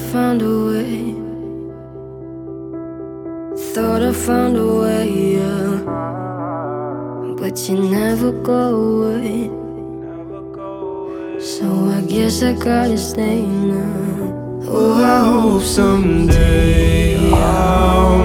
found a way. Thought I found a way, yeah. But you never go away. So I guess I gotta stay now. Oh, I hope someday I'll